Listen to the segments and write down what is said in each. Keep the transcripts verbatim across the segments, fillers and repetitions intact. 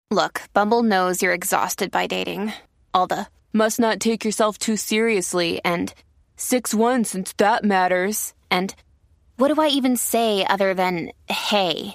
Look, Bumble knows you're exhausted by dating. All the must not take yourself too seriously and six one since that matters. And what do I even say other than hey?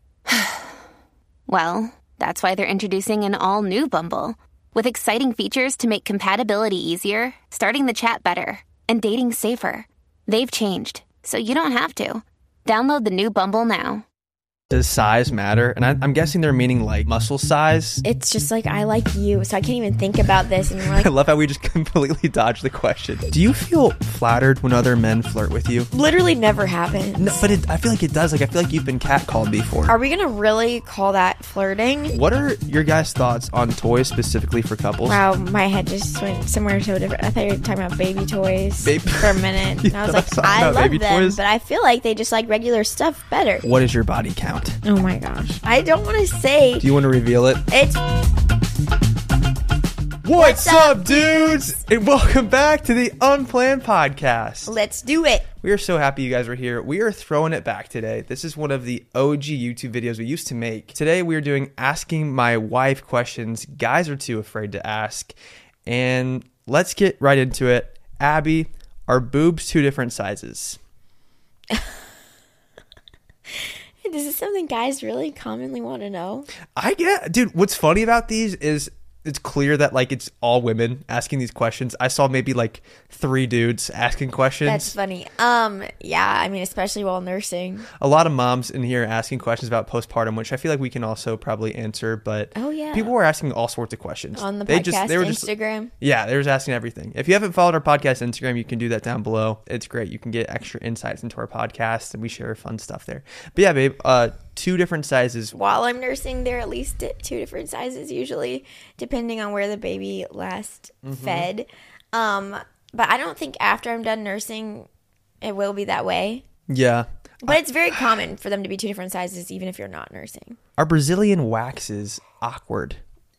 Well, that's why they're introducing an all-new Bumble with exciting features to make compatibility easier, starting the chat better, and dating safer. They've changed, so you don't have to. Download the new Bumble now. Does size matter? And I, I'm guessing they're meaning like muscle size. It's just like, I like you, so I can't even think about this. And you're like, I love how we just completely dodged the question. Do you feel flattered when other men flirt with you? Literally never happens. No, but it, I feel like it does. Like I feel like you've been catcalled before. Are we gonna really call that flirting? What are your guys' thoughts on toys specifically for couples? Wow, my head just went somewhere so different. I thought you were talking about baby toys Baby- for a minute. And I was like, Talking I about love baby them, toys? but I feel like they just like regular stuff better. What is your body count? Oh my gosh. I don't want to say. Do you want to reveal it? It's What's, What's up, up, dudes? And welcome back to the Unplanned Podcast. Let's do it. We are so happy you guys are here. We are throwing it back today. This is one of the O G YouTube videos we used to make. Today we are doing asking my wife questions guys are too afraid to ask. And let's get right into it. Abby, are boobs two different sizes? This is something guys really commonly want to know. I get, dude, what's funny about these is it's clear that like it's all women asking these questions. I saw maybe like three dudes asking questions. That's funny. Um, yeah, I mean, especially while nursing. A lot of moms in here asking questions about postpartum, which I feel like we can also probably answer. But Oh, yeah. people were asking all sorts of questions On the They podcast, just, they were just, Instagram. yeah, they were just asking everything. If you haven't followed our podcast Instagram, you can do that down below. It's great. You can get extra insights into our podcast, and we share fun stuff there. But yeah, babe, uh, two different sizes. While I'm nursing, they're at least two different sizes usually, depending on where the baby last Mm-hmm. fed. Um, but I don't think after I'm done nursing, it will be that way. Yeah. But it's very common for them to be two different sizes, even if you're not nursing. Are Brazilian waxes awkward?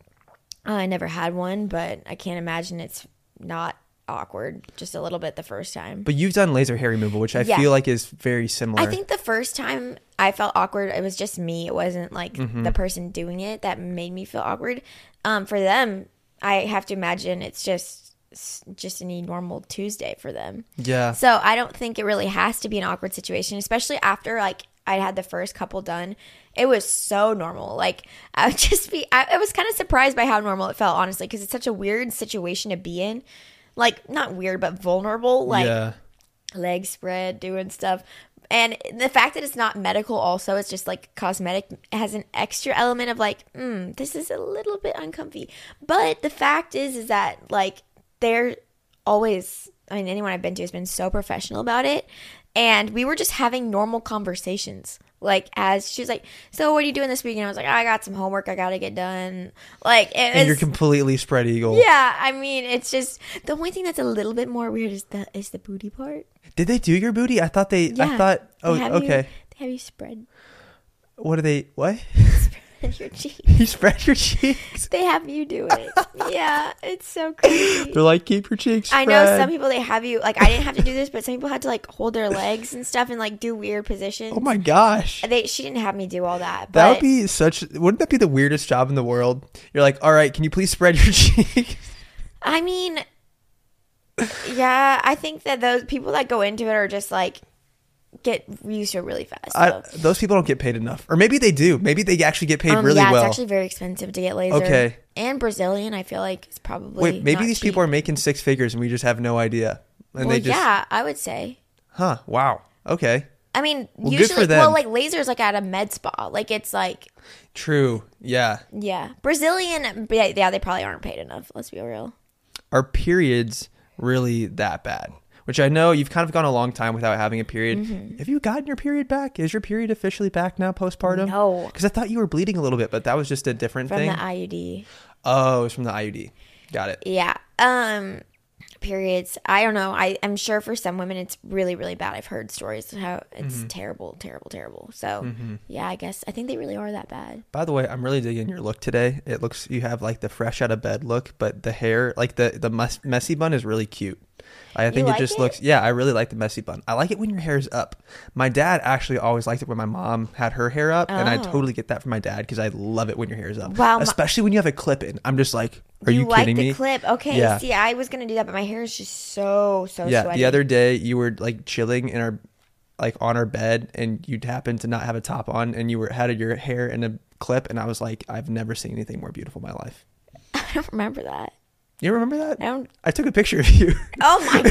Uh, I never had one, but I can't imagine it's not awkward just a little bit the first time. But you've done laser hair removal, which I Yeah. feel like is very similar. I think the first time I felt awkward, it was just me. It wasn't like Mm-hmm. the person doing it that made me feel awkward. Um, for them, I have to imagine it's just just any normal Tuesday for them. Yeah. So I don't think it really has to be an awkward situation, especially after like I had the first couple done. It was so normal. Like I would just be, I, I was kind of surprised by how normal it felt, honestly, because it's such a weird situation to be in. Like not weird, but vulnerable. Like yeah. legs spread, doing stuff. And the fact that it's not medical also, it's just like cosmetic, has an extra element of like, mm, this is a little bit uncomfy. But the fact is, is that like they're always, I mean, anyone I've been to has been so professional about it. And we were just having normal conversations. Like as she was like, so what are you doing this week? And I was like, I got some homework I got to get done. Like, it And was, you're completely spread eagle. yeah, I mean, it's just, the only thing that's a little bit more weird is the, is the booty part. Did they do your booty? I thought they, Yeah. I thought, oh, They have okay. You, they have you spread, What are they, what? spread your cheeks. You spread your cheeks? They have you do it. Yeah, it's so crazy. They're like, keep your cheeks I spread. know some people, they have you, like, I didn't have to do this, but some people had to, like, hold their legs and stuff and, like, do weird positions. Oh my gosh. They, she didn't have me do all that. But That would be such, wouldn't that be the weirdest job in the world? You're like, all right, can you please spread your cheeks? I mean, yeah, I think that those people that go into it are just, like, get used to it really fast. I, So. those people don't get paid enough. Or maybe they do. Maybe they actually get paid Um, really yeah, well. it's actually very expensive to get laser. Okay. And Brazilian, I feel like, is probably Wait, maybe not these cheap. people are making six figures and we just have no idea. And Well, they just, yeah, I would say. huh, wow. Okay. I mean, Well, good usually, for them. well, like lasers, like at a med spa, like it's like, True. Yeah. yeah, Brazilian, yeah, yeah, they probably aren't paid enough. Let's be real. Are periods really that bad? Which I know you've kind of gone a long time without having a period. Mm-hmm. Have you gotten your period back? Is your period officially back now postpartum? No. Because I thought you were bleeding a little bit, but that was just a different From thing. the I U D. Oh, it's from the I U D. Got it. Yeah. Um, periods. I don't know. I I'm sure for some women it's really really bad. I've heard stories of how it's Mm-hmm. terrible, terrible, terrible. So yeah, I guess I think they really are that bad. By the way, I'm really digging your look today. It looks, you have like the fresh out of bed look, but the hair, like the, the mus- messy bun is really cute. I think like it just it? looks, yeah, I really like the messy bun. I like it when your hair's up. My dad actually always liked it when my mom had her hair up. And I Oh. totally get that from my dad because I love it when your hair is up. Wow, my- Especially when you have a clip in. I'm just like, are you, like kidding the me? clip? Okay, Yeah. see, I was gonna do that, but my hair is just so so Yeah, sweaty. the other day you were like chilling in our, like on our bed and you'd happen to not have a top on and you were had your hair in a clip. And I was like, I've never seen anything more beautiful in my life. I don't remember that. You remember that? I don't. I took a picture of you. Oh my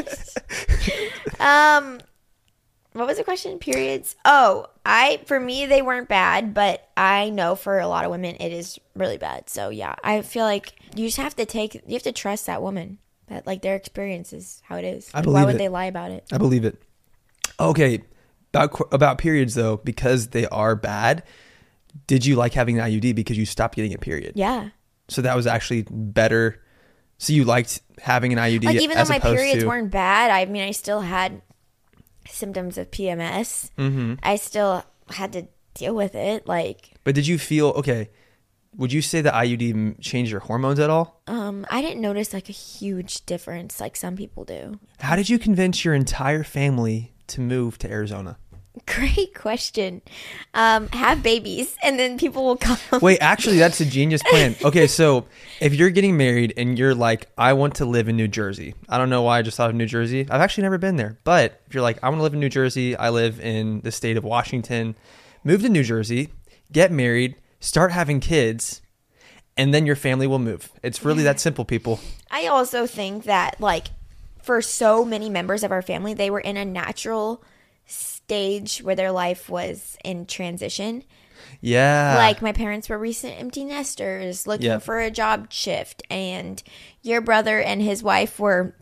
gosh. um, what was the question? Periods. Oh, I for me they weren't bad, but I know for a lot of women it is really bad. So yeah, I feel like you just have to take. You have to trust that woman that like their experience is how it is. I Like, believe why would it. they lie about it? I believe it. Okay, about qu- about periods though, because they are bad. Did you like having an I U D because you stopped getting a period? Yeah. So that was actually better. So you liked having an I U D, Like even though as my opposed periods to, weren't bad, I mean I still had symptoms of P M S. Mm-hmm. I still had to deal with it. Like But did you feel okay? Would you say the I U D m- changed your hormones at all? um, I didn't notice like a huge difference like some people do. How did you convince your entire family to move to Arizona? Great question. Um, have babies and then people will come. Wait, actually, that's a genius plan. Okay, so if you're getting married and you're like, I want to live in New Jersey. I don't know why I just thought of New Jersey. I've actually never been there. But if you're like, I want to live in New Jersey. I live in the state of Washington. Move to New Jersey, get married, start having kids, and then your family will move. It's really that simple, people. I also think that like for so many members of our family, they were in a natural stage where their life was in transition. Yeah. Like my parents were recent empty nesters looking Yeah. for a job shift, and your brother and his wife were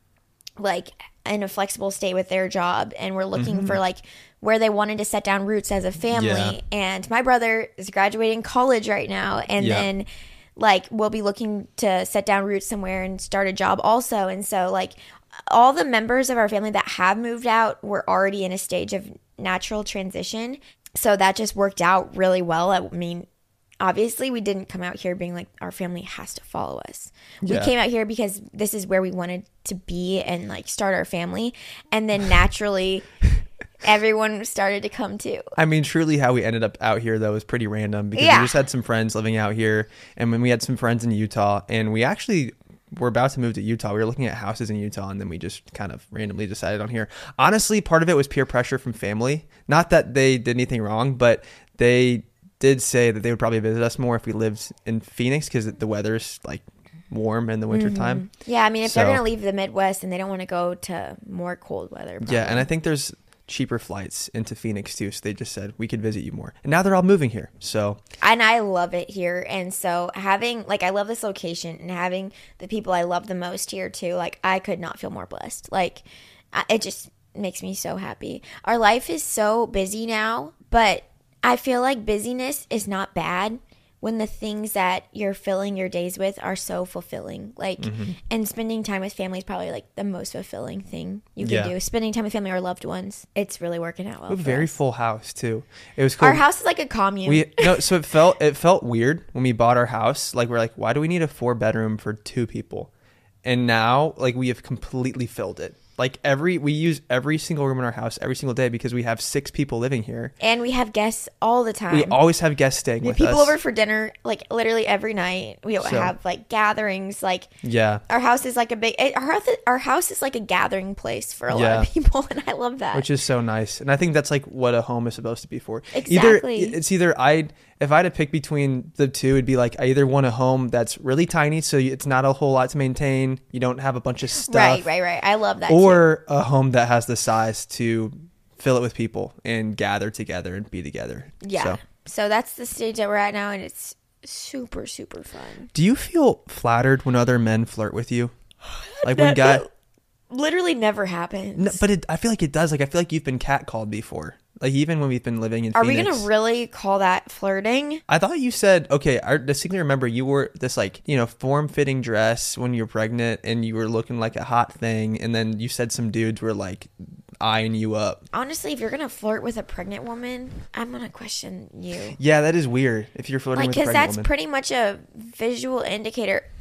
like in a flexible state with their job and were looking for like where they wanted to set down roots as a family. Yeah. And my brother is graduating college right now, and Yeah. then like we'll be looking to set down roots somewhere and start a job also. And so like all the members of our family that have moved out were already in a stage of natural transition. So that just worked out really well. I mean, obviously we didn't come out here being like our family has to follow us. We Yeah. came out here because this is where we wanted to be and like start our family. And then naturally everyone started to come too. I mean, truly how we ended up out here, though, is pretty random because Yeah. we just had some friends living out here. And when we had some friends in Utah, and we actually were about to move to Utah, we were looking at houses in Utah, and then we just kind of randomly decided on here. Honestly, part of it was peer pressure from family. Not that they did anything wrong, but they did say that they would probably visit us more if we lived in Phoenix because the weather's like warm in the wintertime. Yeah, I mean, if So- they're going to leave the Midwest and they don't want to go to more cold weather. Yeah, and probably. I think there's cheaper flights into Phoenix too, so they just said we could visit you more. And now they're all moving here. So And I love it here. And so having, like, I love this location and having the people I love the most here too, like, I could not feel more blessed. Like, I- it just makes me so happy. Our life is so busy now, but I feel like busyness is not bad when the things that you're filling your days with are so fulfilling. Like, Mm-hmm. and spending time with family is probably like the most fulfilling thing you can Yeah. do. Spending time with family or loved ones. It's really working out well. we have a for very us. full house too. It was cool. Our house is like a commune. We no, so it felt it felt weird when we bought our house. Like we're like, why do we need a four bedroom for two people? And now like we have completely filled it. Like every we use every single room in our house every single day because we have six people living here. And we have guests all the time. We always have guests staying We have with people us. over for dinner, like literally every night. We So- have like gatherings. Like Yeah, our house is like a big. It, our house, our house is like a gathering place for a lot Yeah. of people, and I love that. which is so nice. And I think that's like what a home is supposed to be for. Exactly. Either it's either I if I had to pick between the two, it'd be like I either want a home that's really tiny, so it's not a whole lot to maintain. You don't have a bunch of stuff. right, right, right. I love that. too. Or a home that has the size to fill it with people and gather together and be together. Yeah. So, So that's the stage that we're at now, and it's super, super fun. do you feel flattered when other men flirt with you? Like when guy, That literally never happens. no, but it, I feel like it does. Like I feel like you've been catcalled before. Like even when we've been living in Are Phoenix. we gonna really call that flirting? I thought you said, okay, I distinctly remember you wore this like, you know, form-fitting dress when you were pregnant and you were looking like a hot thing. And then you said some dudes were like eyeing you up. Honestly, if you're gonna flirt with a pregnant woman, I'm gonna question you. Yeah, that is weird if you're flirting Like, with a because pregnant that's woman. pretty much a visual indicator. And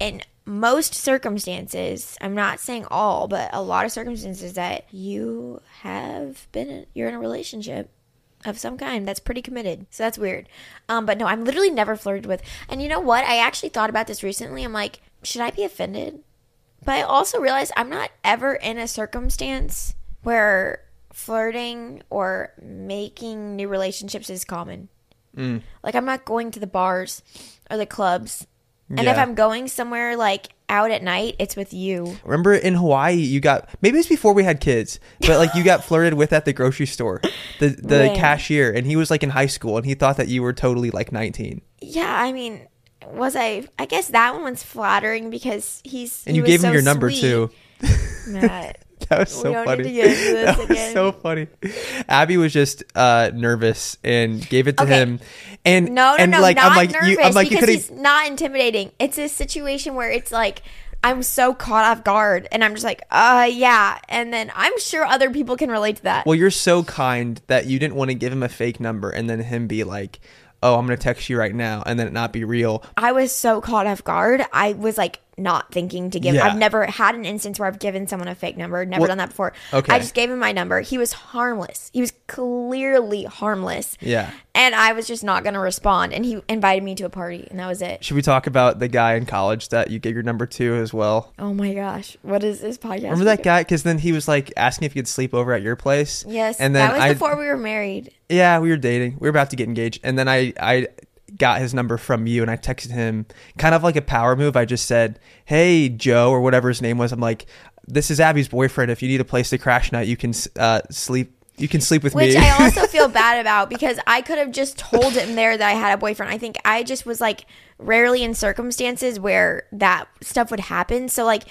most circumstances, I'm not saying all, but a lot of circumstances that you have been in, you're in a relationship of some kind that's pretty committed. So that's weird. Um, but no, I'm literally never flirted with. And you know what? I actually thought about this recently. I'm like, should I be offended? But I also realized I'm not ever in a circumstance where flirting or making new relationships is common. Mm. Like, I'm not going to the bars or the clubs. And yeah. if I'm going somewhere like out at night, it's with you. Remember in Hawaii, you got, maybe it's before we had kids, but like you got flirted with at the grocery store, the the Man. cashier, and he was like in high school and he thought that you were totally like nineteen. Yeah, I mean, was I, I guess that one was flattering because he's, and he you was gave so him your number sweet. too. Matt. That was so we don't funny. Need to get into this that was again. so funny. Abby was just uh, nervous and gave it to Okay. him. And no, no, and no, like not I'm like nervous you, I'm like you because could he's not intimidating. It's a situation where it's like I'm so caught off guard, and I'm just like, uh, yeah. And then I'm sure other people can relate to that. Well, you're so kind that you didn't want to give him a fake number and then him be like, oh, I'm going to text you right now, and then it not be real. I was so caught off guard. I was like not thinking to give. Yeah. I've never had an instance where I've given someone a fake number. Never Well, done that before. okay. I just gave him my number. He was harmless. He was clearly harmless. Yeah. And I was just not going to respond. And he invited me to a party, and that was it. Should we talk about the guy in college that you gave your number to as well? Oh my gosh. What is this podcast? Remember that guy? Because then he was like asking if you could sleep over at your place. Yes. And then that was I, before we were married. Yeah, we were dating. We were about to get engaged. And then I, I got his number from you and I texted him kind of like a power move. I just said, hey, Joe, or whatever his name was. I'm like, this is Abby's boyfriend. If you need a place to crash tonight, you can uh, sleep. You can sleep with Which me. I also feel bad about because I could have just told him there that I had a boyfriend. I think I just was like rarely in circumstances where that stuff would happen. So like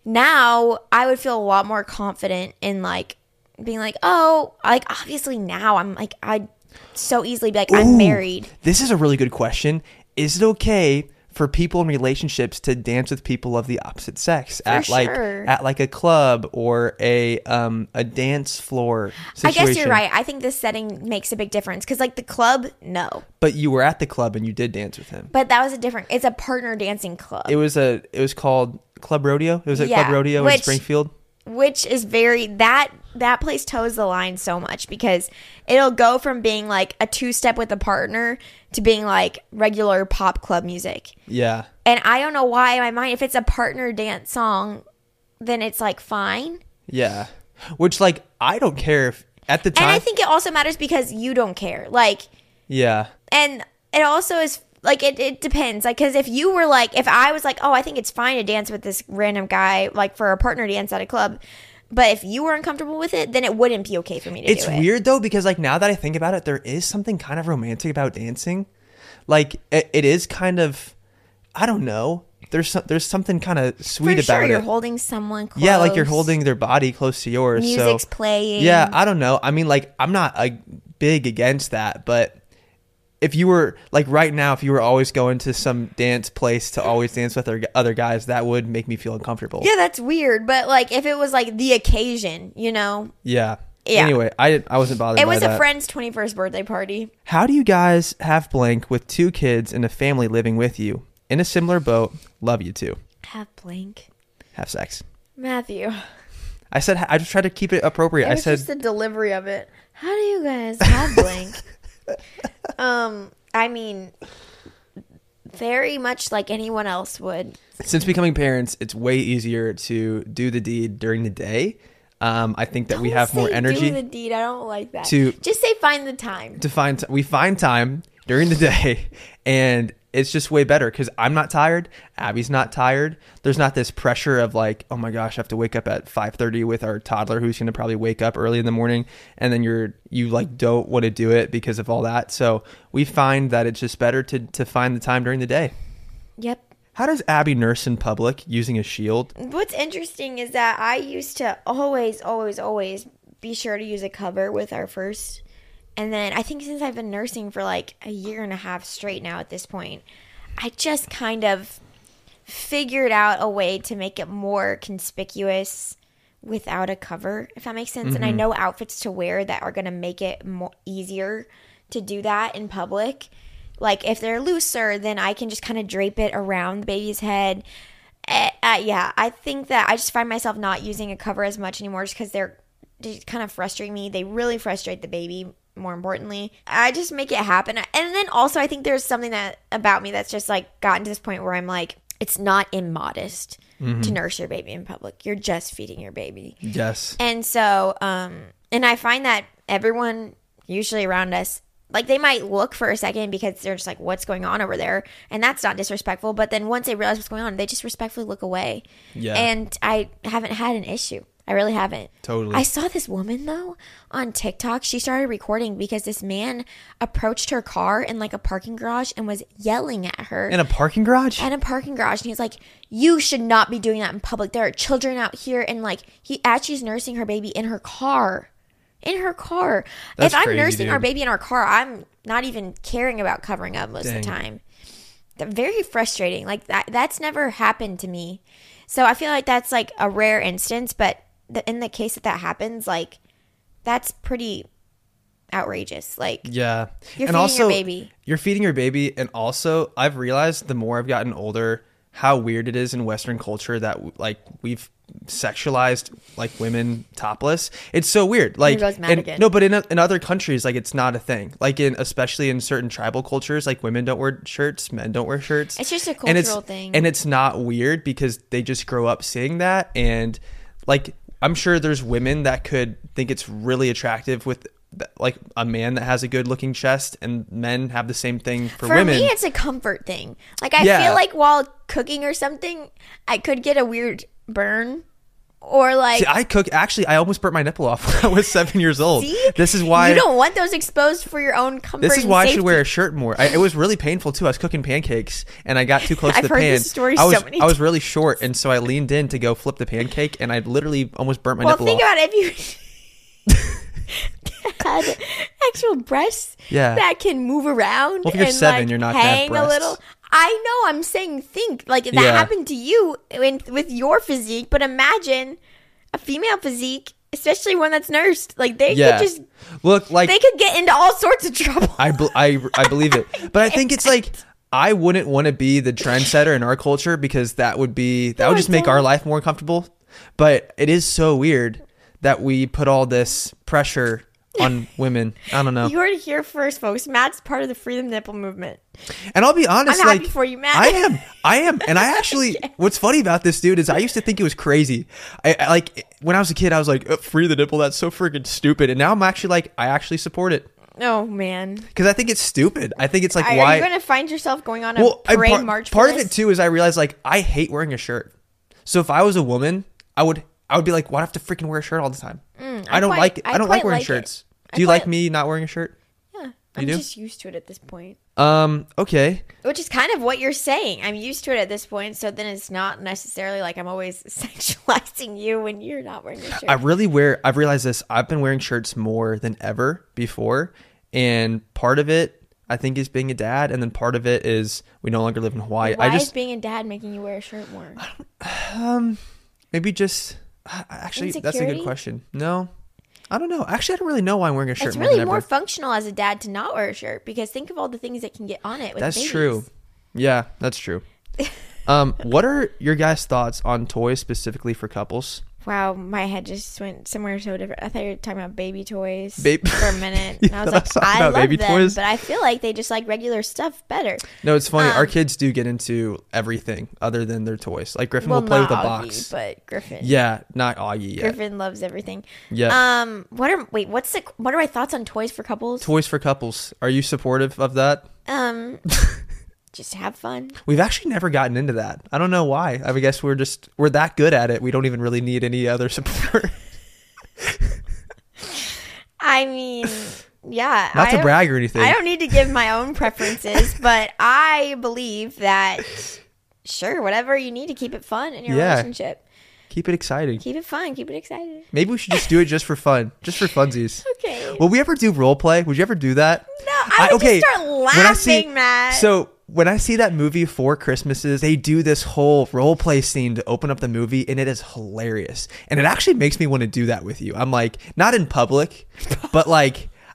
now I would feel a lot more confident in like being like, oh, like obviously now I'm like, I so easily be like, I'm Ooh, married. This is a really good question. Is it okay for people in relationships to dance with people of the opposite sex For at like sure. at like a club or a um a dance floor situation? I guess you're right. I think this setting makes a big difference because like the club, no. But you were at the club and you did dance with him. But that was a different, it's a partner dancing club. It was a it was called Club Rodeo. It was at Yeah, Club Rodeo in which- Springfield. Which is very, that that place toes the line so much because it'll go from being like a two-step with a partner to being like regular pop club music. Yeah. And I don't know why in my mind, if it's a partner dance song, then it's like fine. Yeah. Which like I don't care if at the time. And I think it also matters because you don't care. Like, Yeah. and it also is like, it, it depends. Like, because if you were like, if I was like, oh, I think it's fine to dance with this random guy, like for a partner dance at a club. But if you were uncomfortable with it, then it wouldn't be okay for me to It's do it. weird though because like now that I think about it, there is something kind of romantic about dancing. Like it, it is kind of, I don't know. There's some, there's something kind of sweet For about sure, it. you're holding someone close. Yeah, like you're holding their body close to yours. Music's so, playing. Yeah, I don't know. I mean, like I'm not a big against that, but if you were like right now, if you were always going to some dance place to always dance with other other guys, that would make me feel uncomfortable. Yeah, that's weird. But like if it was like the occasion, you know. Yeah. Yeah. Anyway, I I wasn't bothered. It by was a that. friend's twenty-first birthday party. How do you guys have blank with two kids and a family living with you in a similar boat? Love you too. Have blank. Have sex. Matthew. I said I just tried to keep it appropriate. It I was said just the delivery of it. How do you guys have blank? um, I mean, very much like anyone else would. since becoming parents, it's way easier to do the deed during the day. Um, I think that we Don't have more say energy Do the deed. I don't like that. to- Just say find the time. to find. T- we find time during the day, and it's just way better because I'm not tired. Abby's not tired. There's not this pressure of like, oh my gosh, I have to wake up at five thirty with our toddler who's going to probably wake up early in the morning, and then you're you like don't want to do it because of all that. So we find that it's just better to to find the time during the day. Yep. How does Abby nurse in public using a shield? What's interesting is that I used to always, always, always be sure to use a cover with our first. And then I think since I've been nursing for like a year and a half straight now at this point, I just kind of figured out a way to make it more conspicuous without a cover, if that makes sense. Mm-hmm. And I know outfits to wear that are going to make it more easier to do that in public. Like if they're looser, then I can just kind of drape it around the baby's head. Uh, uh, yeah, I think that I just find myself not using a cover as much anymore just because they're they kind of frustrate me. They really frustrate the baby, more importantly. I just make it happen. And then also I think there's something that about me that's just like gotten to this point where I'm like, it's not immodest mm-hmm. to nurse your baby in public. You're just feeding your baby. Yes. And so, um, and I find that everyone usually around us, like they might look for a second because they're just like, what's going on over there? And that's not disrespectful. But then once they realize what's going on, they just respectfully look away. Yeah. And I haven't had an issue. I really haven't. Totally. I saw this woman, though, on TikTok. She started recording because this man approached her car in like a parking garage and was yelling at her. In a parking garage? In a parking garage. And he's like, you should not be doing that in public. There are children out here. And like, he as she's nursing her baby in her car. In her car. That's if I'm crazy, nursing dude. our baby in our car, I'm not even caring about covering up most Dang. of the time. They're very frustrating. Like that that's never happened to me. So I feel like that's like a rare instance, but the, in the case that that happens, like that's pretty outrageous. Like yeah. You're and feeding also, your baby. You're feeding your baby. And also I've realized the more I've gotten older, how weird it is in Western culture that like we've sexualized like women topless. It's so weird. Like Here goes Matt in, again. no, but in in other countries, like it's not a thing. Like in especially in certain tribal cultures, like women don't wear shirts, men don't wear shirts. It's just a and it's, cultural thing. and it's not weird because they just grow up seeing that. And like I'm sure there's women that could think it's really attractive with like a man that has a good looking chest, and men have the same thing for, For women. me, it's a comfort thing. Like I Yeah. feel like while cooking or something, I could get a weird burn. Or like, See, I cook. Actually, I almost burnt my nipple off when I was seven years old. see? This is why you don't want those exposed for your own comfort. This is and why I safety. should wear a shirt more. I, it was really painful too. I was cooking pancakes and I got too close to I've the heard pan. this story I was so many I was really short, and so I leaned in to go flip the pancake, and I literally almost burnt my Well, nipple think off. about it. If you had actual breasts Yeah. that can move around, Well, if you're and seven, like you're not gonna have hang a breasts. little. I know. I'm saying think like if that Yeah. happened to you in, with your physique, but imagine a female physique, especially one that's nursed. Like they Yeah. could just Look, like they could get into all sorts of trouble. I, be- I, I believe it, but I think it's like I wouldn't want to be the trendsetter in our culture because that would be that No, would just I make don't. our life more comfortable. But it is so weird that we put all this pressure on women. I don't know. You heard it here first, folks. Matt's part of the freedom nipple movement. And I'll be honest, I'm like happy for you, Matt. I am, I am, and I actually. What's funny about this dude is I used to think it was crazy. I, I like when I was a kid, I was like, oh, "Free the nipple." That's so freaking stupid. And now I'm actually like, I actually support it Oh man, because I think it's stupid. I think it's like are, why. are you going to find yourself going on a well, I- parade part, march? For part of this? it too is I realized like I hate wearing a shirt. So if I was a woman, I would, I would be like, why do I have to freaking wear a shirt all the time? Mm, I don't quite- like, I I don't like quite wearing like it. shirts. I Do you quite- like me not wearing a shirt? Yeah, I'm do? just used to it at this point. Um. Okay. Which is kind of what you're saying. I'm used to it at this point, so then it's not necessarily like I'm always sexualizing you when you're not wearing a shirt. I really wear, I've realized this, I've been wearing shirts more than ever before. And part of it, I think, is being a dad. And then part of it is we no longer live in Hawaii. Why I just, is being a dad making you wear a shirt more? um, maybe just, uh, actually, that's a Insecurity? good question. No, I don't know. Actually, I don't really know why I'm wearing a shirt It's more really than more ever. functional as a dad to not wear a shirt because think of all the things that can get on it with That's babies. true. Yeah, that's true. um, what are your guys' thoughts on toys specifically for couples? Wow, my head just went somewhere so different. I thought you were talking about baby toys Babe- for a minute. You And I was thought I like, was talking I about love baby them, toys? but I feel like they just like regular stuff better. No, it's funny. Our Um, kids do get into everything other than their toys. Like Griffin Well, will play not with a Augie, box. but Griffin. Yeah, not Augie yet. Griffin loves everything. Yeah. Um. What are wait? What's the what are my thoughts on toys for couples? Toys for couples. Are you supportive of that? Um. Just have fun. We've actually never gotten into that. I don't know why. I guess we're just we're that good at it. We don't even really need any other support. I mean, yeah. Not I to don't- brag or anything. I don't need to give my own preferences, but I believe that sure, whatever you need to keep it fun in your Yeah. relationship, Keep it exciting. keep it fun, keep it excited. Maybe we should just do it just for fun, just for funsies. Okay. Will we ever do role play? Would you ever do that? No, I would just start laughing, Matt. So when I see that movie Four Christmases, they do this whole role play scene to open up the movie, and it is hilarious. And it actually makes me want to do that with you. I'm like, not in public, but like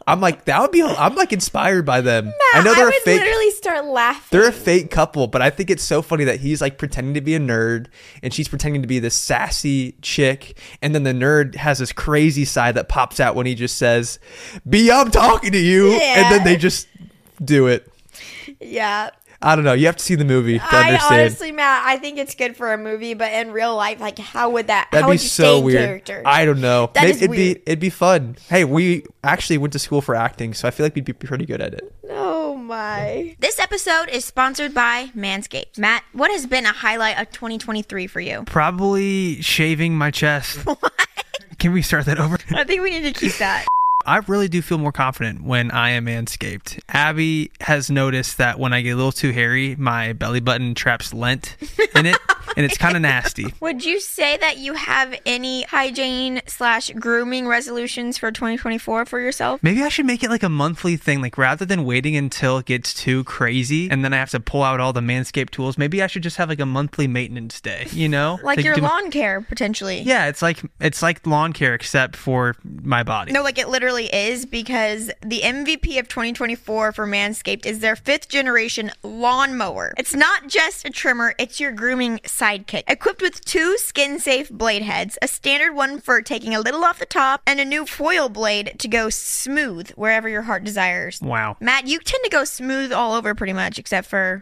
I'm like, that would be, I'm like inspired by them. Matt, I know they're I a would fake, literally start laughing. they're a fake couple, but I think it's so funny that he's like pretending to be a nerd and she's pretending to be this sassy chick. And then the nerd has this crazy side that pops out when he just says, B, I'm talking to you. Yeah. And then they just do it. Yeah. I don't know. You have to see the movie to I understand. honestly, Matt, I think it's good for a movie, but in real life, like, how would that? That'd how be would you so stay in weird. character? I don't know. That Maybe is it'd weird. be it'd be fun. Hey, we actually went to school for acting, so I feel like we'd be pretty good at it. Oh my! This episode is sponsored by Manscaped. Matt, what has been a highlight of twenty twenty-three for you? Probably shaving my chest. Can we start that over? I think we need to keep that. I really do feel more confident when I am manscaped. Abby has noticed that when I get a little too hairy, my belly button traps lint in it, and it's kind of nasty. Would you say that you have any hygiene slash grooming resolutions for twenty twenty-four for yourself? Maybe I should make it like a monthly thing, like rather than waiting until it gets too crazy and then I have to pull out all the Manscaped tools, maybe I should just have like a monthly maintenance day, you know? Like To your do my- lawn care, potentially. Yeah, it's like it's like lawn care except for my body. No, like it literally is, because the M V P of twenty twenty-four for Manscaped is their fifth generation lawnmower. It's not just a trimmer, it's your grooming sidekick. Equipped with two skin safe blade heads, a standard one for taking a little off the top, and a new foil blade to go smooth wherever your heart desires. Wow. Matt, you tend to go smooth all over pretty much, except for...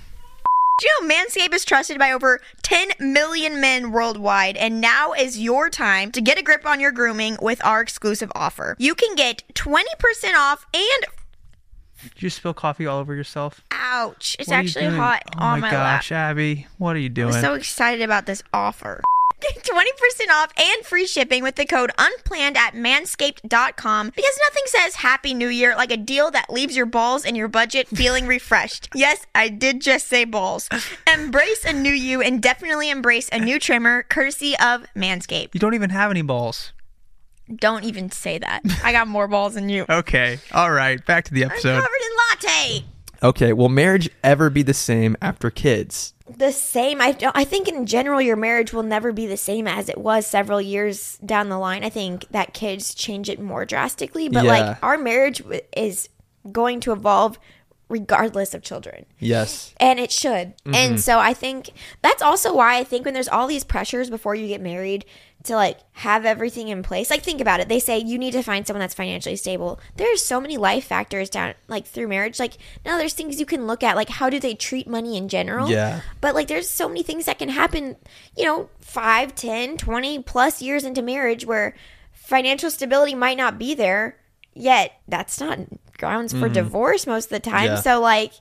Do you know Manscaped is trusted by over ten million men worldwide, and now is your time to get a grip on your grooming with our exclusive offer. You can get twenty percent off and... Did you spill coffee all over yourself? Ouch. It's What are you actually doing? hot oh on my my, gosh, lap. Abby, what are you doing? I'm so excited about this offer. Get twenty percent off and free shipping with the code unplanned at manscaped dot com, because nothing says Happy New Year like a deal that leaves your balls and your budget feeling refreshed. Yes, I did just say balls. Embrace a new you and definitely embrace a new trimmer courtesy of Manscaped. You don't even have any balls. Don't even say that. I got more balls than you. Okay. All right. Back to the I'm episode. covered in latte. Okay, will marriage ever be the same after kids? The same. I don't. I think in general, your marriage will never be the same as it was several years down the line. I think that kids change it more drastically, but Yeah. like our marriage w- is going to evolve regardless of children. Yes. And it should. And so I think that's also why I think when there's all these pressures before you get married to like have everything in place. Like think about it. They say you need to find someone that's financially stable. There's so many life factors down like through marriage. Like now there's things you can look at, like how do they treat money in general? Yeah. But like there's so many things that can happen, you know, five, ten, twenty plus years into marriage where financial stability might not be there. Yet that's not grounds for divorce most of the time. Yeah. So like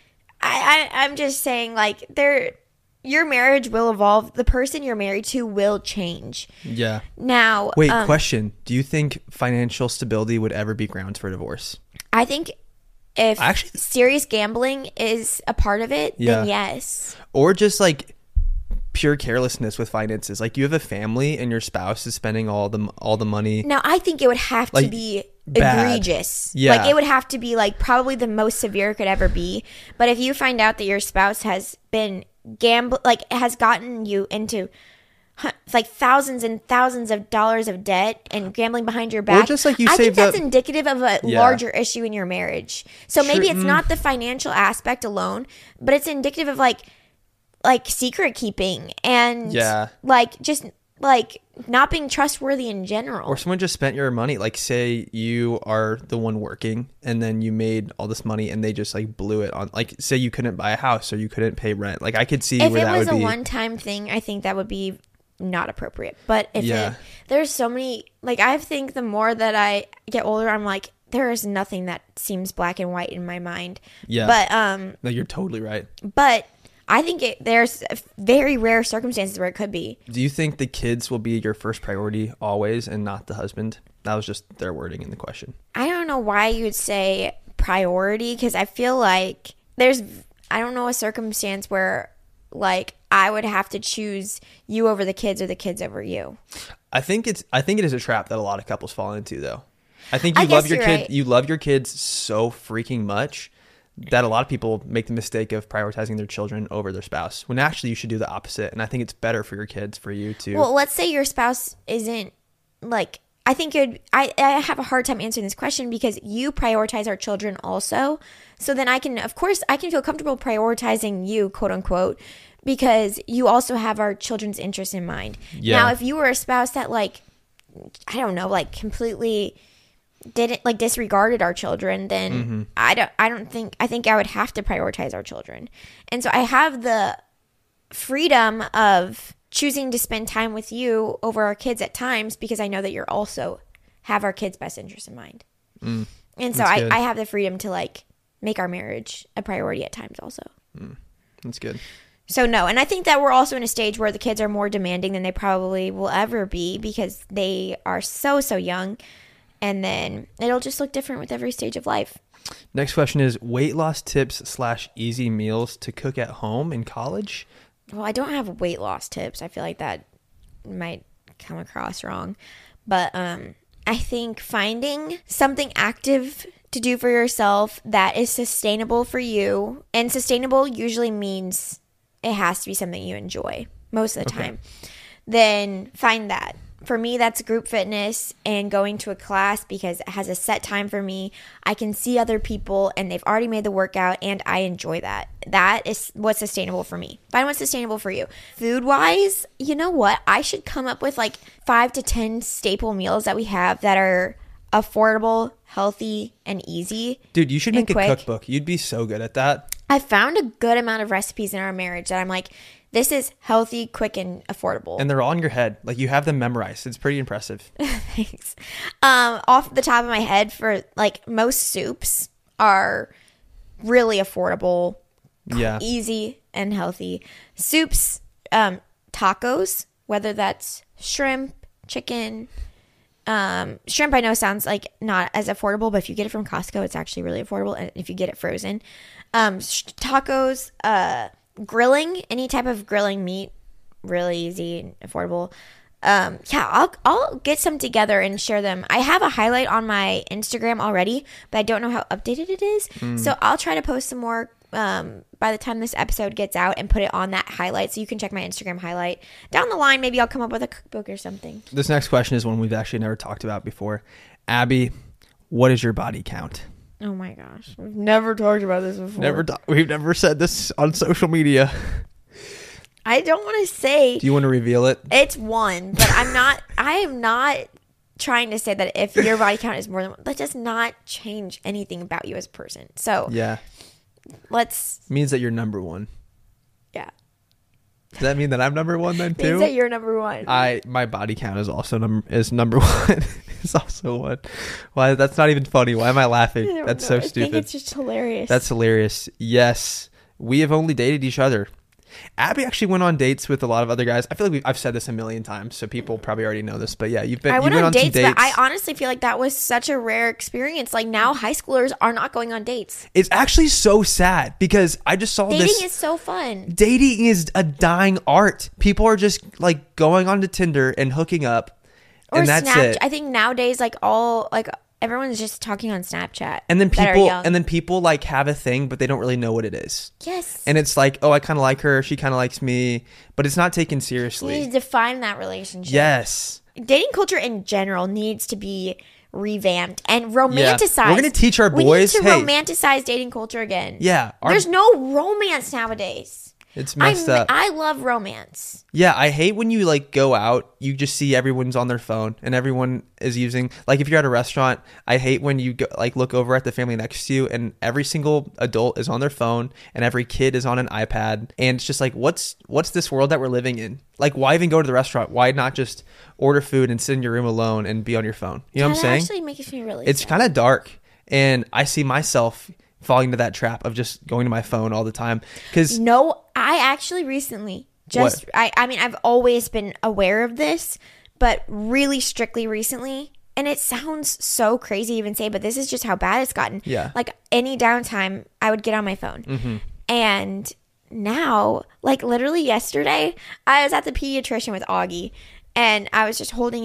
I, I I'm just saying like there your marriage will evolve. The person you're married to will change. Yeah. Now Wait, um, question. Do you think financial stability would ever be grounds for divorce? I think if Actually- serious gambling is a part of it, Yeah. then yes. Or just like pure carelessness with finances. Like you have a family and your spouse is spending all the all the money. Now I think it would have to Like, be bad. egregious. Yeah. Like it would have to be like probably the most severe it could ever be. But if you find out that your spouse has been gamble like has gotten you into hu- like thousands and thousands of dollars of debt and gambling behind your back, just like you I think saved that's up- indicative of a Yeah. larger issue in your marriage. So maybe Sure, it's mm. not the financial aspect alone, but it's indicative of like like secret keeping and Yeah. like just like not being trustworthy in general. Or someone just spent your money. Like say you are the one working and then you made all this money and they just like blew it on, like say you couldn't buy a house or you couldn't pay rent. Like I could see if where it that was would a be. one-time thing, I think that would be not appropriate. But if Yeah. it, there's so many, like I think the more that I get older, I'm like there is nothing that seems black and white in my mind. Yeah. But um, No, you're totally right. but I think it, there's very rare circumstances where it could be. Do you think the kids will be your first priority always and not the husband? That was just their wording in the question. I don't know why you would say priority because I feel like there's I don't know a circumstance where like I would have to choose you over the kids or the kids over you. I think it's I think it is a trap that a lot of couples fall into though. I think I you love guess your you're kid right. you love your kids so freaking much that a lot of people make the mistake of prioritizing their children over their spouse when actually you should do the opposite. And I think it's better for your kids for you to Well, let's say your spouse isn't like I think it. I I have a hard time answering this question because you prioritize our children also. So then I can, of course, I can feel comfortable prioritizing you, quote unquote, because you also have our children's interests in mind. Yeah. Now, if you were a spouse that like, I don't know, like completely didn't like disregarded our children, then Mm-hmm. I don't. I don't think. I think I would have to prioritize our children, and so I have the freedom of choosing to spend time with you over our kids at times because I know that you're also have our kids' best interest in mind. Mm, and so that's I, good. I have the freedom to like make our marriage a priority at times also. That's good. So no, and I think that we're also in a stage where the kids are more demanding than they probably will ever be because they are so, so young. And then it'll just look different with every stage of life. Next question is weight loss tips slash easy meals to cook at home in college. Well, I don't have weight loss tips. I feel like that might come across wrong. But um, I think finding something active to do for yourself that is sustainable for you, and sustainable usually means it has to be something you enjoy most of the Okay. time, then find that. For me, that's group fitness and going to a class because it has a set time for me. I can see other people and they've already made the workout and I enjoy that. That is what's sustainable for me. Find what's sustainable for you. Food wise, you know what? I should come up with like five to ten staple meals that we have that are affordable, healthy, and easy. Dude, you should And make a quick. cookbook. You'd be so good at that. I found a good amount of recipes in our marriage that I'm like, this is healthy, quick, and affordable. And they're all in your head. Like you have them memorized. It's pretty impressive. Thanks. Um, off the top of my head, for like most soups are really affordable, Yeah. easy, and healthy. Soups, um, tacos, whether that's shrimp, chicken. Um, shrimp I know sounds like not as affordable, but if you get it from Costco, it's actually really affordable. And if you get it frozen, um, sh- tacos, uh, grilling, any type of grilling meat, really easy and affordable. Um, yeah, I'll I'll get some together and share them. I have a highlight on my Instagram already, but I don't know how updated it is. So I'll try to post some more um, by the time this episode gets out and put it on that highlight so you can check my Instagram highlight. Down the line, maybe I'll come up with a cookbook or something. This next question is one we've actually never talked about before. Abby, what is your body count? Oh my gosh. We've never talked about this before. Never. Ta- we've never said this on social media. I don't want to say Do you want to reveal it? it's one, but I'm not, I am not trying to say that if your body count is more than one, that does not change anything about you as a person. So Yeah. let's, Means that you're number one. yeah. Does that mean that I'm number one then too? Means that you're number one. I my body count is also number is number one. It's also one. Why? That's not even funny. Why am I I laughing? don't That's know. so I stupid. think it's just hilarious. That's hilarious. Yes, we have only dated each other. Abby actually went on dates with a lot of other guys. I feel like we've, I've said this a million times, so people probably already know this. But yeah, you've been. I you went went on, on dates, some dates. but I honestly feel like that was such a rare experience. Like now, high schoolers are not going on dates. It's actually so sad because I just saw Dating this. is so fun. Dating is a dying art. People are just like going onto Tinder and hooking up, Or and that's Snapchat. it. I think nowadays, like all like everyone's just talking on Snapchat. And then that are people, young. and then people like have a thing, but they don't really know what it is. yes, And it's like, oh, I kind of like her. She kind of likes me, but it's not taken you seriously. need to define that relationship. Yes. Dating culture in general needs to be revamped and romanticized. We're gonna teach our We boys, need to hey- romanticize dating culture again. Yeah. Our, There's no romance nowadays. it's messed I, up. I love romance. Yeah, I hate when you like go out, you just see everyone's on their phone and everyone is using, like if you're at a restaurant, I hate when you go, like look over at the family next to you and every single adult is on their phone and every kid is on an iPad, and it's just like what's what's this world that we're living in? Like why even go to the restaurant? Why not just order food and sit in your room alone and be on your phone? You know what I'm That saying? actually makes me really It's sad. kind of dark, and I see myself falling into that trap of just going to my phone all the time because No, I actually recently just I, I mean I've always been aware of this, but really strictly recently, and it sounds so crazy to even say, but this is just how bad it's gotten. Yeah. Like any downtime, I would get on my phone. Mm-hmm. And now, like literally yesterday, I was at the pediatrician with Augie, and I was just holding him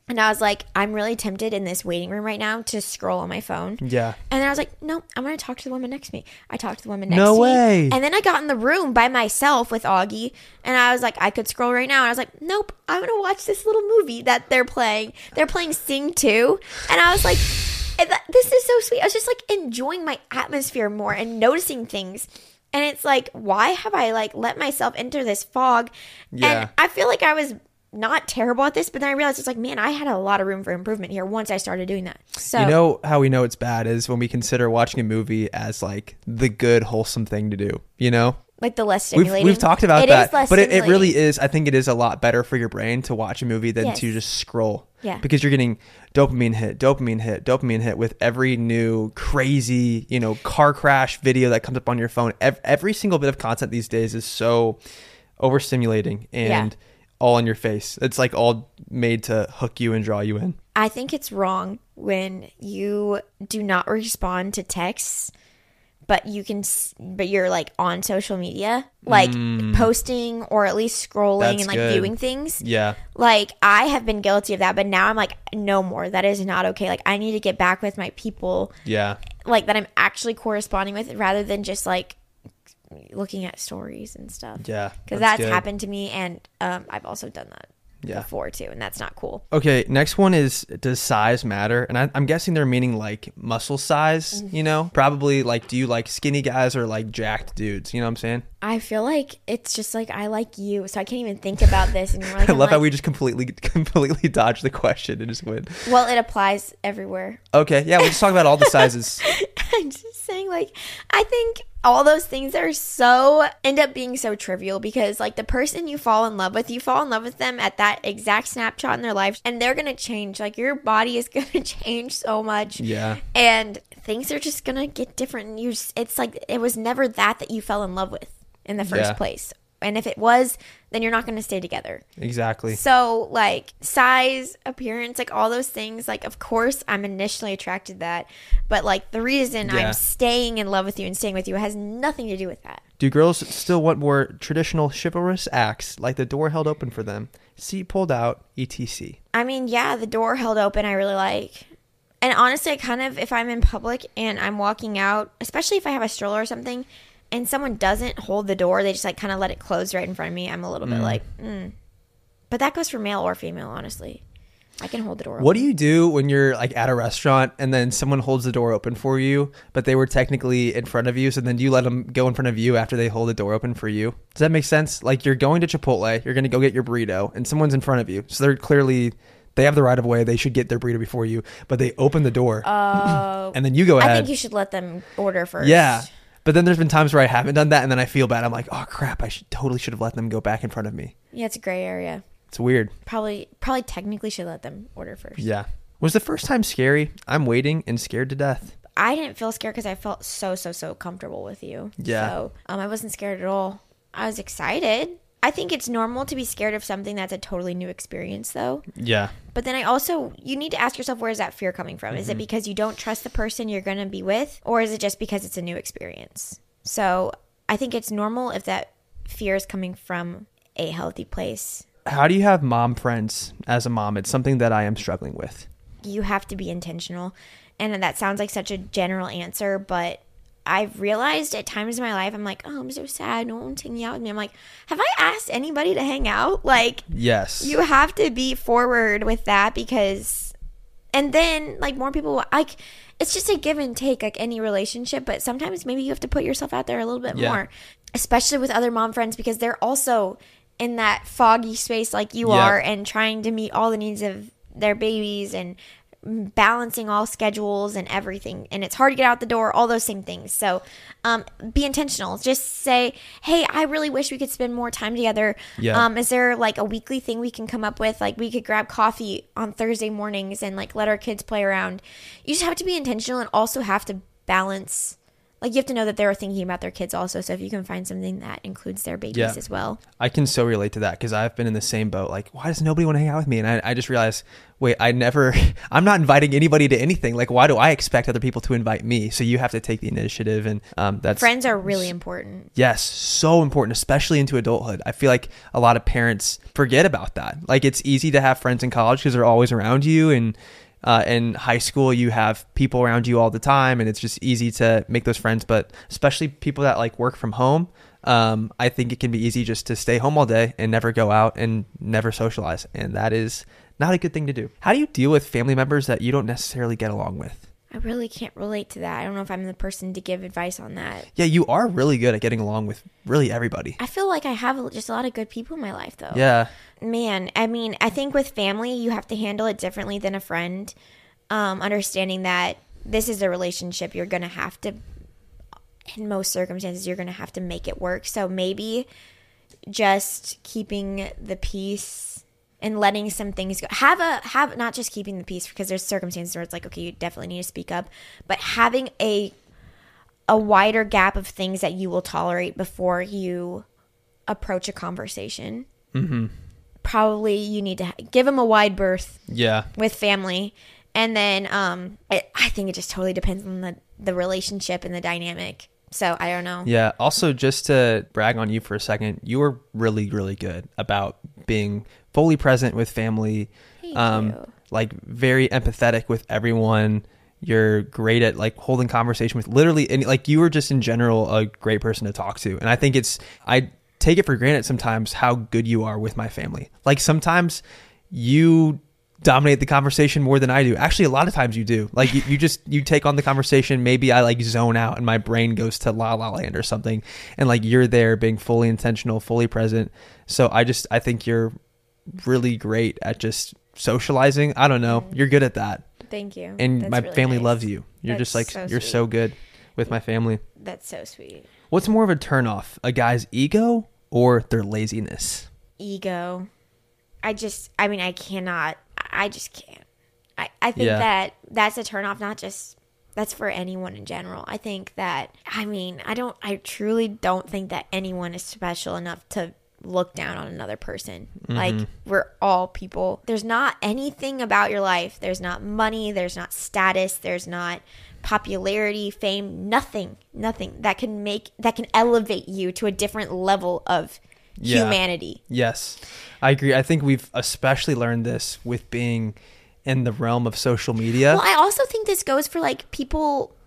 And I was like, I'm really tempted in this waiting room right now to scroll on my phone. Yeah. And then I was like, no, I'm going to talk to the woman next to me. I talked to the woman next No to way. me. And then I got in the room by myself with Augie. And I was like, I could scroll right now. And I was like, nope, I'm going to watch this little movie that they're playing. They're playing Sing two. And I was like, this is so sweet. I was just like enjoying my atmosphere more and noticing things. And it's like, why have I like let myself enter this fog? Yeah. And I feel like I was not terrible at this, but then I realized it's like, man, I had a lot of room for improvement here once I started doing that. So You know how we know it's bad is when we consider watching a movie as like the good, wholesome thing to do, you know? like the less We've, stimulating. we've talked about It that, is less but it, it really stimulating. is. I think it is a lot better for your brain to watch a movie than Yes. to just scroll. Yeah. Because you're getting dopamine hit, dopamine hit, dopamine hit with every new crazy, you know, car crash video that comes up on your phone. Every, every single bit of content these days is so overstimulating and Yeah. all in your face. It's like all made to hook you and draw you in. I think it's wrong when you do not respond to texts, but you can, s- but you're like on social media, like posting or at least scrolling That's and like good. viewing things. Yeah. Like I have been guilty of that, but now I'm like, no more. That is not okay. Like I need to get back with my people, Yeah. like that I'm actually corresponding with, rather than just like looking at stories and stuff. Yeah. Because that's good. happened to me, and um, I've also done that Yeah. before too, and that's not cool. Okay, next one is, does size matter? And I, I'm guessing they're meaning like muscle size, you know? Probably like, do you like skinny guys or like jacked dudes? You know what I'm saying? I feel like it's just like I like you, so I can't even think about this anymore. Like, I I'm love how like, we just completely, completely dodged the question and just went. well, it applies everywhere. Okay, yeah, we'll just talk about all the sizes. I'm just saying, like, I think all those things are so end up being so trivial, because like the person you fall in love with, you fall in love with them at that exact snapshot in their life, and they're gonna change. Like your body is gonna change so much. Yeah. And things are just gonna get different. And you, just, it's like it was never that that you fell in love with in the first Yeah. place. And if it was, then you're not gonna stay together. Exactly. So, like, size, appearance, like, all those things, like, of course, I'm initially attracted to that. But, like, the reason Yeah. I'm staying in love with you and staying with you has nothing to do with that. Do girls still want more traditional chivalrous acts, like the door held open for them, seat pulled out, et cetera? I mean, yeah, the door held open, I really like. And honestly, I kind of, if I'm in public and I'm walking out, especially if I have a stroller or something, and someone doesn't hold the door, they just, like, kind of let it close right in front of me, I'm a little bit like, mm. But that goes for male or female, honestly. I can hold the door open. What do you do when you're like at a restaurant and then someone holds the door open for you, but they were technically in front of you? So then do you let them go in front of you after they hold the door open for you? Does that make sense? Like you're going to Chipotle, you're going to go get your burrito, and someone's in front of you. So they're clearly, they have the right of way. They should get their burrito before you, but they open the door Oh. and then you go ahead. I think you should let them order first. Yeah. But then there's been times where I haven't done that, and then I feel bad. I'm like, oh crap, I should totally should have let them go back in front of me. Yeah, it's a gray area. It's weird. Probably, probably technically should let them order first. Yeah. Was the first time scary? I'm waiting and scared to death. I didn't feel scared because I felt so, so, so comfortable with you. Yeah. So um, I wasn't scared at all. I was excited. I think it's normal to be scared of something that's a totally new experience, though. Yeah. But then I also, you need to ask yourself, where is that fear coming from? Mm-hmm. Is it because you don't trust the person you're going to be with? Or is it just because it's a new experience? So I think it's normal if that fear is coming from a healthy place. How do you have mom friends as a mom? It's something that I am struggling with. You have to be intentional. And that sounds like such a general answer, but I've realized at times in my life, I'm like, oh, I'm so sad. No one's hanging out with me. I'm like, have I asked anybody to hang out? Like, Yes. you have to be forward with that, because, and then like more people, like, it's just a give and take, like any relationship. But sometimes maybe you have to put yourself out there a little bit Yeah. more, especially with other mom friends, because they're also in that foggy space like you Yep. are, and trying to meet all the needs of their babies and balancing all schedules and everything, and it's hard to get out the door, all those same things. So um be intentional. Just say, hey, I really wish we could spend more time together. Yeah. Um is there like a weekly thing we can come up with? Like we could grab coffee on Thursday mornings and like let our kids play around. You just have to be intentional, and also have to balance like you have to know that they're thinking about their kids also. So if you can find something that includes their babies Yeah. as well. I can so relate to that because I've been in the same boat. Like, why does nobody want to hang out with me? And I, I just realized, wait, I never, I'm not inviting anybody to anything. Like, why do I expect other people to invite me? So you have to take the initiative. And um, that's Friends are really important. Yes, so important, especially into adulthood. I feel like a lot of parents forget about that. Like, it's easy to have friends in college because they're always around you, and uh, in high school you have people around you all the time, and it's just easy to make those friends. But especially people that like work from home, um, I think it can be easy just to stay home all day and never go out and never socialize, and that is not a good thing to do. How do you deal with family members that you don't necessarily get along with? I really can't relate to that. I don't know if I'm the person to give advice on that. Yeah, you are really good at getting along with really everybody. I feel like I have just a lot of good people in my life, though. Yeah. Man, I mean, I think with family, you have to handle it differently than a friend. Um, understanding that this is a relationship, you're going to have to, in most circumstances, you're going to have to make it work. So maybe just keeping the peace and letting some things go. Have a, have, not just keeping the peace, because there's circumstances where it's like, okay, you definitely need to speak up, but having a, a wider gap of things that you will tolerate before you approach a conversation. Mm-hmm. Probably you need to give them a wide berth Yeah. with family. And then um, it, I think it just totally depends on the, the relationship and the dynamic. So I don't know. Yeah. Also, just to brag on you for a second, you were really, really good about being fully present with family. Thank um, you. Like very empathetic with everyone. You're great at like holding conversation with literally any, like you were just in general a great person to talk to. And I think it's, I take it for granted sometimes how good you are with my family. Like sometimes you dominate the conversation more than I do. Actually, a lot of times you do. Like you, you just, you take on the conversation. Maybe I like zone out and my brain goes to La La Land or something. And like you're there being fully intentional, fully present. So I just, I think you're really great at just socializing. I don't know. You're good at that. Thank you. And That's my really family nice. loves you. You're That's just like, so you're sweet. so good with my family. That's so sweet. What's more of a turnoff, a guy's ego or their laziness? Ego. I just, I mean, I cannot, I just can't. I, I think Yeah. that that's a turnoff, not just, that's for anyone in general. I think that, I mean, I don't, I truly don't think that anyone is special enough to look down on another person. Like, we're all people. There's not anything about your life. There's not money. There's not status. There's not popularity, fame, nothing, nothing that can make, that can elevate you to a different level of Yeah. humanity. Yes, I agree. I think we've especially learned this with being in the realm of social media. Well, I also think this goes for like people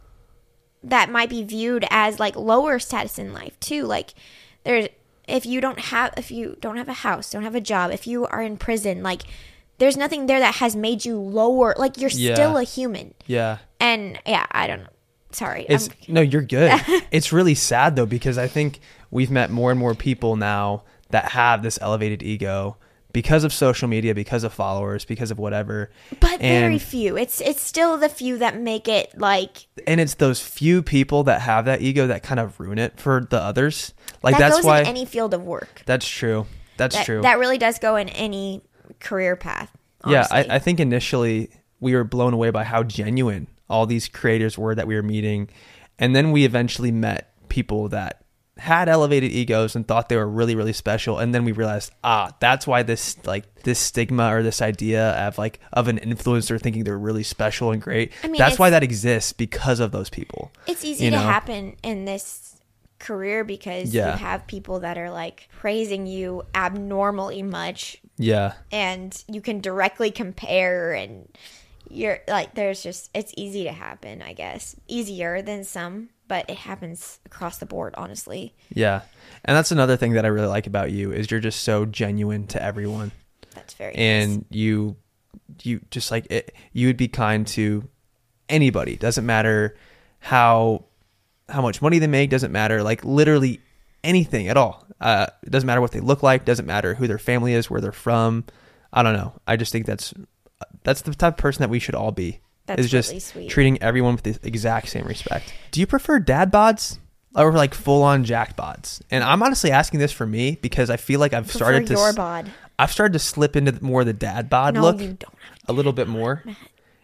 that might be viewed as like lower status in life too. Like there's, if you don't have, if you don't have a house, don't have a job, if you are in prison, like there's nothing there that has made you lower. Like you're Yeah. still a human. yeah. And yeah, I don't know. Sorry. It's I'm- no, you're good. It's really sad though, because I think we've met more and more people now that have this elevated ego because of social media, because of followers, because of whatever. but very and, few. It's it's still the few that make it like and it's those few people that have that ego that kind of ruin it for the others. Like that that's goes why in any field of work. that's true. That's That, true. that really does go in any career path. Yeah, honestly. I, I think initially we were blown away by how genuine all these creators were that we were meeting. And then we eventually met people that had elevated egos and thought they were really, really special. And then we realized, ah, that's why this like this stigma or this idea of like of an influencer thinking they're really special and great. I mean, that's it's- why that exists, because of those people. It's easy you to know? happen in this career because Yeah. you have people that are like praising you abnormally much, Yeah. and you can directly compare, and you're like, there's just, it's easy to happen, I guess. Easier than some, but it happens across the board, honestly. Yeah. And that's another thing that I really like about you is you're just so genuine to everyone. That's very And nice. you you just like it, you would be kind to anybody. Doesn't matter how how much money they make, doesn't matter like literally anything at all. Uh it doesn't matter what they look like, doesn't matter who their family is, where they're from. I don't know. I just think that's that's the type of person that we should all be. That's is just really sweet. treating everyone with the exact same respect. Do you prefer dad bods or like full on jacked bods? And I'm honestly asking this for me because I feel like I've started Prefer to your s- bod. I've started to slip into more the dad bod No, look you don't have a little bit more.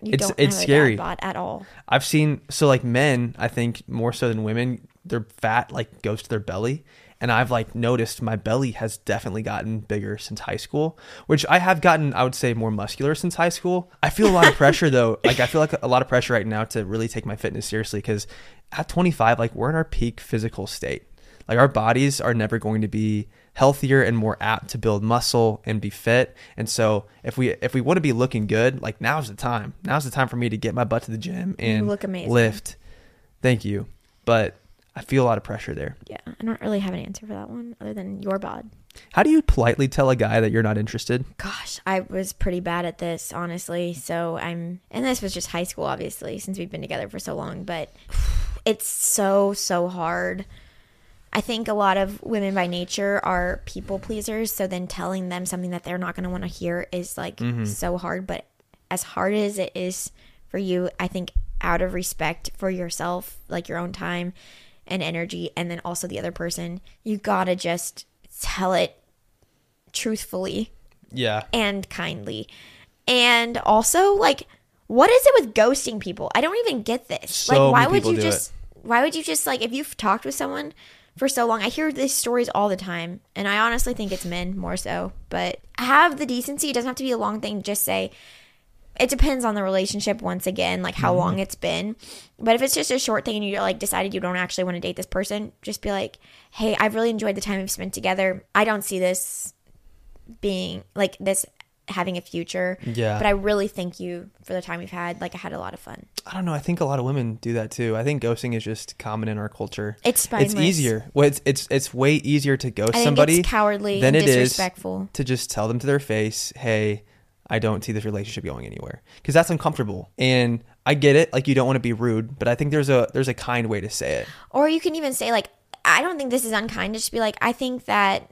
You It's- don't it's have scary. a dad bod at all. I've seen, so like men, I think more so than women, their fat like goes to their belly. And I've like noticed my belly has definitely gotten bigger since high school, which I have gotten, I would say, more muscular since high school. I feel a lot of pressure though. Like I feel like a lot of pressure right now to really take my fitness seriously, because at twenty-five, like we're in our peak physical state. Like our bodies are never going to be healthier and more apt to build muscle and be fit. And so if we if we want to be looking good, like now's the time. Now's the time for me to get my butt to the gym and look amazing. lift. Thank you. But I feel a lot of pressure there. Yeah, I don't really have an answer for that one other than your bod. How do you politely tell a guy that you're not interested? Gosh, I was pretty bad at this, honestly. So I'm, and this was just high school, obviously, since we've been together for so long, but it's so, so hard. I think a lot of women by nature are people pleasers. So then telling them something that they're not going to want to hear is like Mm-hmm. so hard. But as hard as it is for you, I think out of respect for yourself, like your own time and energy, and then also the other person, you gotta just tell it truthfully Yeah. and kindly. And also, like, what is it with ghosting people? I don't even get this. So like, why many would people you do just why would you just like, if you've talked with someone for so long, I hear these stories all the time, and I honestly think it's men more so, but have the decency. It doesn't have to be a long thing. Just say, it depends on the relationship, once again, like how long it's been. But if it's just a short thing and you like decided you don't actually want to date this person, just be like, hey, I've really enjoyed the time we've spent together. I don't see this being like this having a future. Yeah. But I really thank you for the time we've had. Like, I had a lot of fun. I don't know. I think a lot of women do that too. I think ghosting is just common in our culture. It's spineless. It's easier. Well, it's it's it's way easier to ghost I think somebody it's cowardly than and it is disrespectful. to just tell them to their face, "Hey, I don't see this relationship going anywhere," because that's uncomfortable. And I get it. Like, you don't want to be rude, but I think there's a there's a kind way to say it. Or you can even say, like, I don't think this is unkind. Just be like, I think that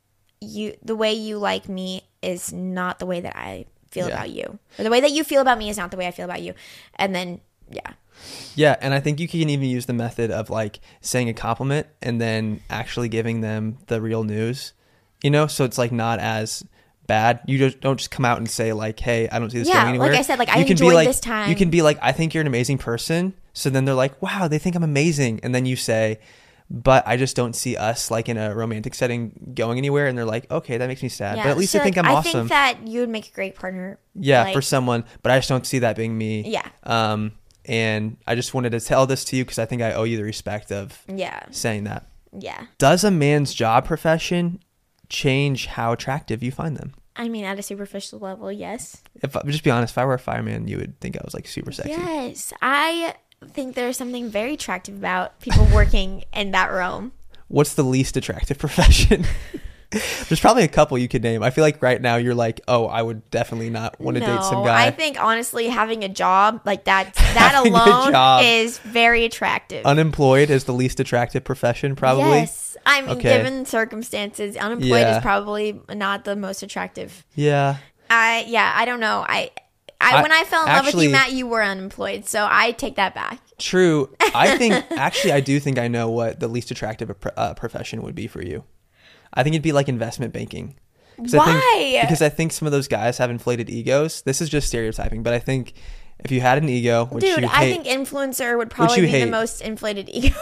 you, the way you like me is not the way that I feel Yeah. about you. Or the way that you feel about me is not the way I feel about you. And then, yeah. Yeah, and I think you can even use the method of like saying a compliment and then actually giving them the real news. You know, so it's like not as bad. You just don't just come out and say like, "Hey, I don't see this Yeah, going anywhere." like I said, like, I You can be enjoyed like- this time. You can be like, "I think you're an amazing person." So then they're like, "Wow, they think I'm amazing," and then you say, "But I just don't see us like in a romantic setting going anywhere," and they're like, "Okay, that makes me sad, yeah. but at least So, I think like, I'm I awesome." think that you would make a great partner. Yeah, like, for someone, but I just don't see that being me. Yeah. Um, and I just wanted to tell this to you because I think I owe you the respect of Yeah. saying that. Yeah. Does a man's job profession change how attractive you find them? I mean, at a superficial level, yes. If just be honest, if I were a fireman, you would think I was like super sexy. Yes. I think there's something very attractive about people working in that realm. What's the least attractive profession? There's probably a couple you could name. I feel like right now you're like, oh, I would definitely not want to no, date some guy. I think honestly having a job like that that Having a alone job. is very attractive. Unemployed is the least attractive profession, probably. Yes. I mean, Okay. given circumstances, unemployed Yeah. is probably not the most attractive. Yeah. I yeah, I don't know. I I, I- when I fell in love with actually- you, Matt, you were unemployed, so I take that back. True. I think actually I do think I know what the least attractive pro- uh, profession would be for you. I think it'd be like investment banking. 'Cause I Why? think, because I think some of those guys have inflated egos. This is just stereotyping, but I think if you had an ego, which Dude, you I hate, think influencer would probably you be the hate. most inflated ego.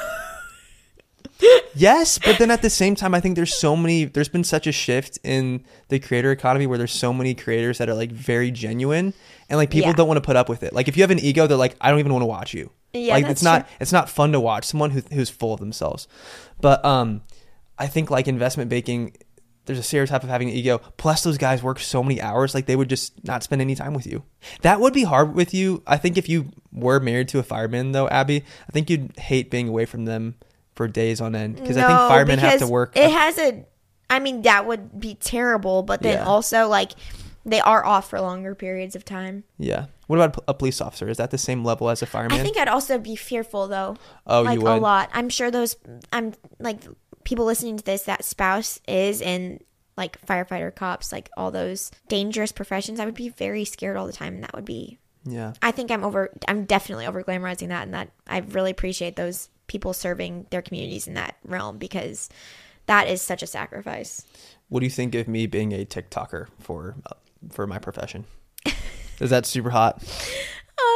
yes, but then at the same time, I think there's so many. There's been such a shift in the creator economy where there's so many creators that are like very genuine, and like people Yeah. don't want to put up with it. Like if you have an ego, they're like, I don't even want to watch you. Yeah, like that's it's not true. it's not fun to watch someone who who's full of themselves. But um, I think like investment banking, there's a stereotype of having an ego. Plus, those guys work so many hours, like they would just not spend any time with you. That would be hard with you. I think if you were married to a fireman, though, Abby, I think you'd hate being away from them for days on end because I think No, firemen have to because work. It has a, I mean, that would be terrible, but then Yeah. also like they are off for longer periods of time. Yeah. What about a police officer? Is that the same level as a fireman? I think I'd also be fearful though. Oh, like you would? a lot. I'm sure those. I'm like people listening to this. That spouse is in like firefighter, cops, like all those dangerous professions. I would be very scared all the time, and that would be. Yeah. I think I'm over. I'm definitely over glamorizing that, and that I really appreciate those people serving their communities in that realm because that is such a sacrifice. What do you think of me being a TikToker for uh, for my profession? Is that super hot?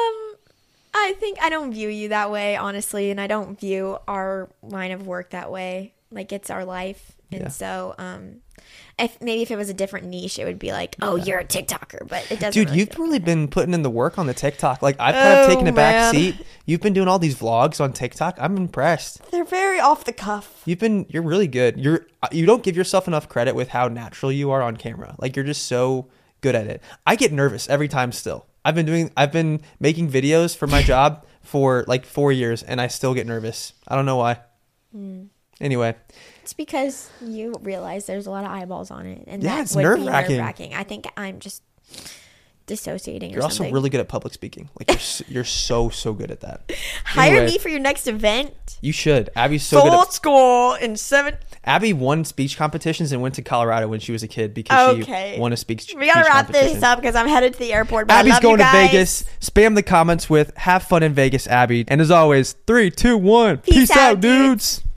I think I don't view you that way, honestly, and I don't view our line of work that way. Like, it's our life. And Yeah. so, um, if maybe if it was a different niche, it would be like, oh, you're a TikToker, but it doesn't. Dude, really you've feel really like been putting in the work on the TikTok. Like, I've kind of Oh, taken a back man. seat. You've been doing all these vlogs on TikTok. I'm impressed. that. They're very off the cuff. You've been, you're really good. You're, you don't give yourself enough credit with how natural you are on camera. Like, you're just so good at it. I get nervous every time still. I've been doing, I've been making videos for my job for like four years and I still get nervous. I don't know why. Mm. Anyway. It's because you realize there's a lot of eyeballs on it, and Yeah, that it's would nerve-wracking. be nerve-wracking. I think I'm just dissociating. You're or also something. really good at public speaking. Like, you're, s- you're so, so good at that. Hire Anyway, me for your next event. You should. Abby's so good Full at, school in seven. Abby won speech competitions and went to Colorado when she was a kid because Okay. she won a speech We gotta speech wrap competition. this up because I'm headed to the airport. But I Abby's love going you to guys. Vegas. Spam the comments with "Have fun in Vegas, Abby." And as always, three, two, one. Peace, Peace out, out, dudes. dudes.